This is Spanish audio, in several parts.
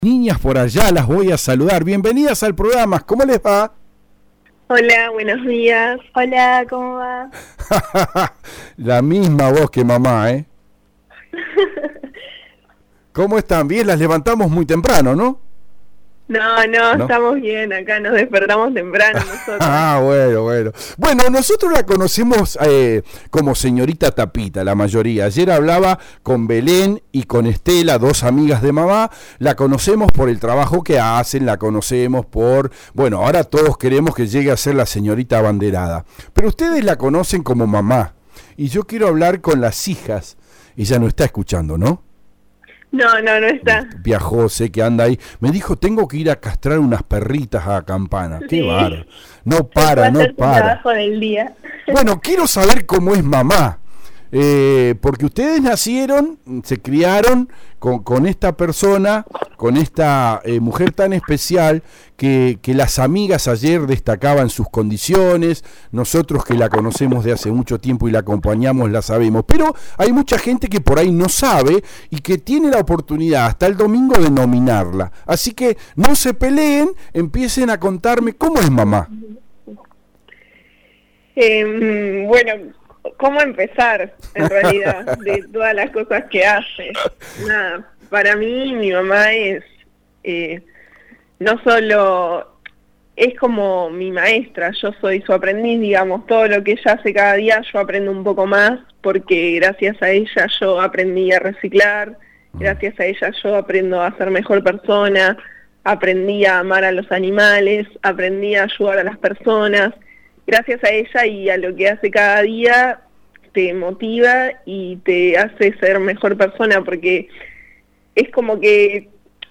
Niñas por allá, las voy a saludar. Bienvenidas al programa. ¿Cómo les va? Hola, buenos días. Hola, ¿cómo va? La misma voz que mamá, ¿eh? ¿Cómo están? Bien, las levantamos muy temprano, ¿no? No, estamos bien. Acá nos despertamos temprano nosotros. Bueno. Bueno, nosotros la conocemos como señorita Tapita, la mayoría. Ayer hablaba con Belén y con Estela, dos amigas de mamá. La conocemos por el trabajo que hacen, la conocemos por... Bueno, ahora todos queremos que llegue a ser la señorita abanderada. Pero ustedes la conocen como mamá. Y yo quiero hablar con las hijas. Ella no está escuchando, ¿no? No está. Viajó, sé que anda ahí. Me dijo, tengo que ir a castrar unas perritas a Campana. Sí. Qué bárbaro. No para. Trabajo del día. Bueno, quiero saber cómo es mamá. Porque ustedes nacieron, se criaron con esta persona, con esta mujer tan especial que las amigas ayer destacaban sus condiciones, nosotros que la conocemos de hace mucho tiempo y la acompañamos la sabemos, pero hay mucha gente que por ahí no sabe y que tiene la oportunidad hasta el domingo de nominarla, así que no se peleen, empiecen a contarme cómo es mamá. Bueno, ¿cómo empezar, en realidad, de todas las cosas que hace? Nada, para mí, mi mamá es, no solo, es como mi maestra, yo soy su aprendiz, digamos, todo lo que ella hace cada día yo aprendo un poco más, porque gracias a ella yo aprendí a reciclar, gracias a ella yo aprendo a ser mejor persona, aprendí a amar a los animales, aprendí a ayudar a las personas. Gracias a ella y a lo que hace cada día, te motiva y te hace ser mejor persona, porque es como que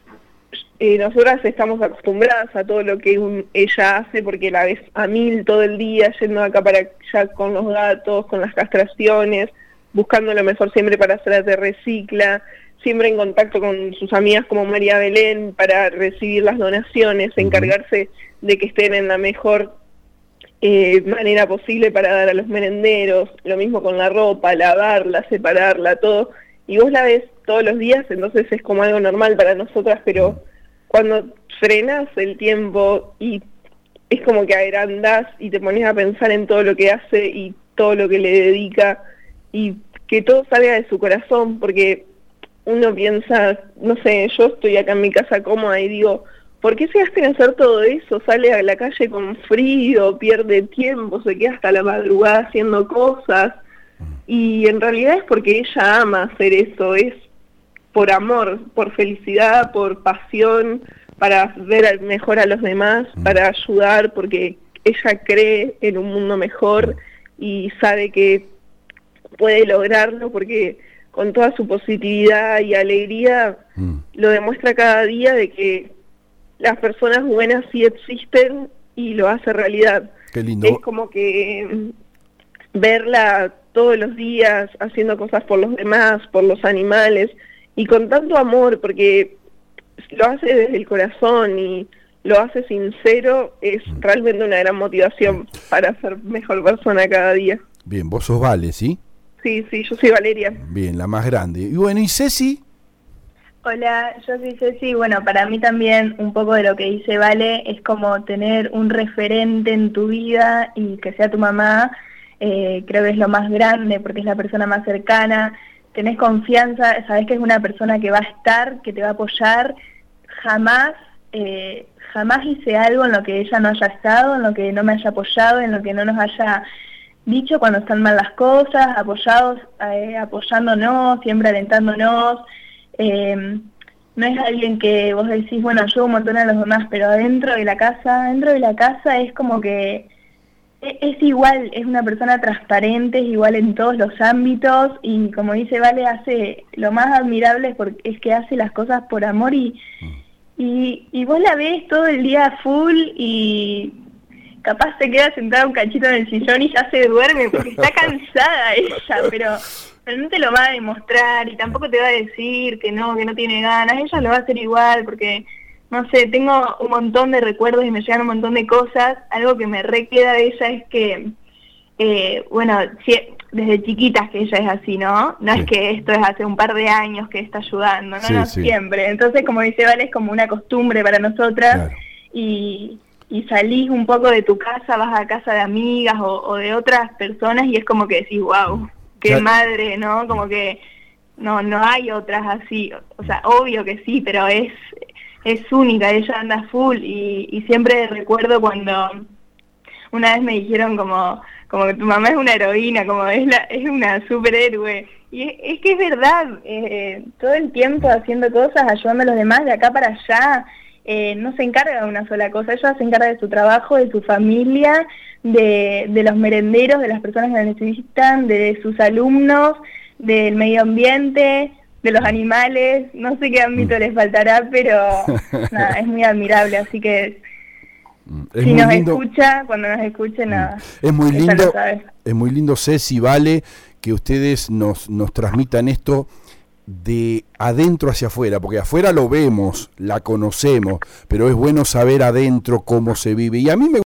nosotras estamos acostumbradas a todo lo que ella hace, porque la ves a mil todo el día, yendo acá para allá con los gatos, con las castraciones, buscando lo mejor siempre para hacer de recicla, siempre en contacto con sus amigas como María Belén para recibir las donaciones, encargarse de que estén en la mejor manera posible para dar a los merenderos, lo mismo con la ropa, lavarla, separarla, todo, y vos la ves todos los días, entonces es como algo normal para nosotras, pero cuando frenás el tiempo y es como que agrandás y te pones a pensar en todo lo que hace y todo lo que le dedica y que todo salga de su corazón, porque uno piensa, no sé, yo estoy acá en mi casa cómoda y digo, ¿por qué se hace en hacer todo eso? Sale a la calle con frío, pierde tiempo, se queda hasta la madrugada haciendo cosas. Y en realidad es porque ella ama hacer eso, es por amor, por felicidad, por pasión, para ver mejor a los demás, para ayudar, porque ella cree en un mundo mejor y sabe que puede lograrlo, porque con toda su positividad y alegría lo demuestra cada día de que las personas buenas sí existen y lo hace realidad. Qué lindo. Es como que verla todos los días haciendo cosas por los demás, por los animales, y con tanto amor, porque lo hace desde el corazón y lo hace sincero, es realmente una gran motivación para ser mejor persona cada día. Bien, vos sos Vale, ¿sí? Sí, yo soy Valeria. Bien, la más grande. Y bueno, ¿y Ceci? Hola, yo soy Ceci. Bueno, para mí también un poco de lo que dice Vale es como tener un referente en tu vida y que sea tu mamá, creo que es lo más grande porque es la persona más cercana, tenés confianza, sabés que es una persona que va a estar, que te va a apoyar, jamás hice algo en lo que ella no haya estado, en lo que no me haya apoyado, en lo que no nos haya dicho cuando están mal las cosas, apoyándonos, siempre alentándonos. No es alguien que vos decís, bueno, ayudo un montón a los demás, pero dentro de la casa es como que es igual, es una persona transparente, es igual en todos los ámbitos y como dice Vale, hace lo más admirable es que hace las cosas por amor y vos la ves todo el día full y capaz se queda sentada un cachito en el sillón y ya se duerme porque está cansada ella, pero no te lo va a demostrar y tampoco te va a decir que no tiene ganas, ella lo va a hacer igual porque, no sé, tengo un montón de recuerdos y me llegan un montón de cosas. Algo que me re queda de ella es que, bueno, desde chiquitas que ella es así, ¿no? No Sí. es que esto es hace un par de años que está ayudando, no, Sí, no, sí. siempre. Entonces, como dice Vale, es como una costumbre para nosotras, Claro. y salís un poco de tu casa, vas a casa de amigas o de otras personas y es como que decís, wow, qué Ya- madre, ¿no? Como que no hay otras así, o sea, obvio que sí, pero es única, ella anda full y siempre recuerdo cuando una vez me dijeron como que tu mamá es una heroína, como es una superhéroe. Y es que es verdad, todo el tiempo haciendo cosas, ayudando a los demás de acá para allá, no se encarga de una sola cosa, ella se encarga de su trabajo, de su familia, de los merenderos, de las personas que la necesitan, de sus alumnos, del medio ambiente, de los animales, no sé qué ámbito les faltará, pero nada, es muy admirable, así que Es si muy nos lindo. escucha, cuando nos escuche, nada. Es muy ella lo lindo, sabe. es muy lindo, Ceci, Vale, que ustedes nos transmitan esto de adentro hacia afuera, porque afuera lo vemos, la conocemos, pero es bueno saber adentro cómo se vive. Y a mí me